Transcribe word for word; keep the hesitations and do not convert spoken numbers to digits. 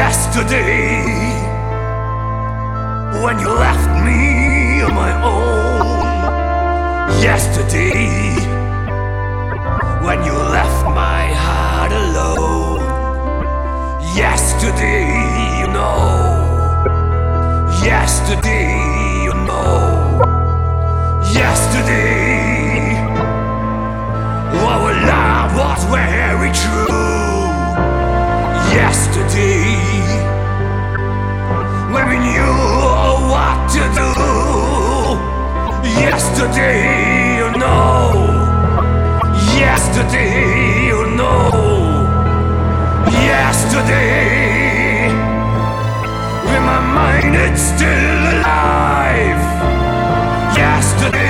Yesterday, when you left me on my own. Yesterday, when you left my heart alone. Yesterday, you know. Yesterday, you know. Yesterday, our love was very true. Yesterday, when we knew what to do. Yesterday, you know. Yesterday, you know. Yesterday, in my mind it's still alive. Yesterday.